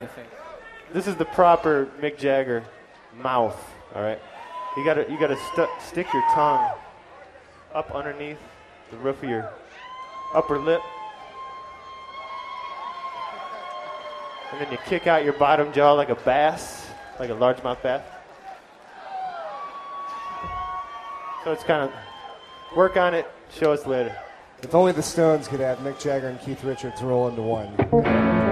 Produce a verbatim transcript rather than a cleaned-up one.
This is the proper Mick Jagger mouth, all right? You gotta, you gotta stu- stick your tongue up underneath the roof of your upper lip. And then you kick out your bottom jaw like a bass, like a largemouth bass. So it's kind of, work on it, show us later. If only the Stones could have Mick Jagger and Keith Richards roll into one.